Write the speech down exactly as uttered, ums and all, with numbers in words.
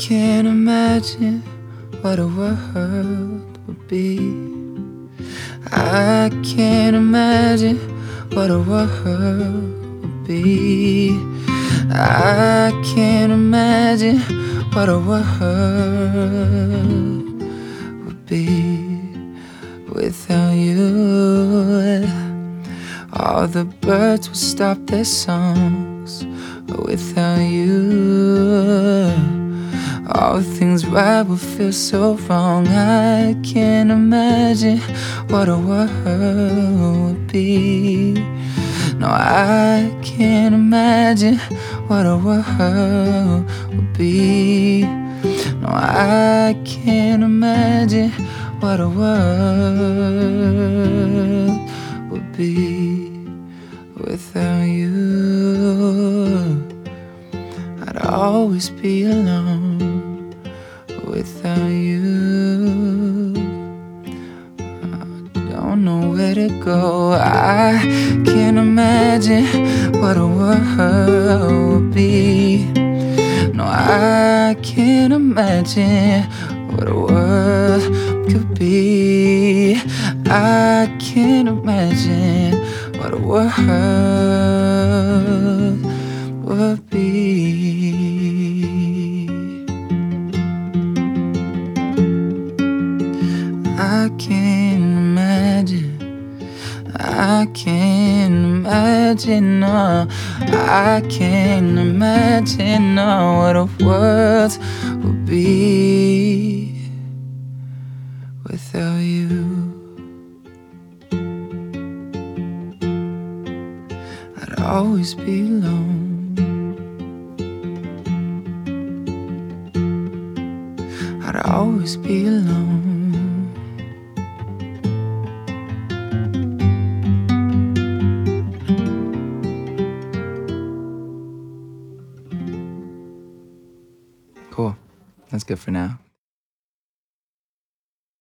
can't imagine what a world would be. I can't imagine what a world would be. I can't imagine what a world would be without you. All the birds would stop their songs without you. All things right would feel so wrong. I can't imagine what a world would be. No, I can't imagine what a world would be. No, I can't imagine what a world would be without you. I'd always be alone without you. I don't know where to go. I can't imagine what a world would be. No, I can't imagine what a world could be. I can't imagine what a world would be. I can't imagine, I can't imagine, no, I can't imagine, no, what a world would be without you. I'd always be alone. I'd always be alone. Cool. That's good for now.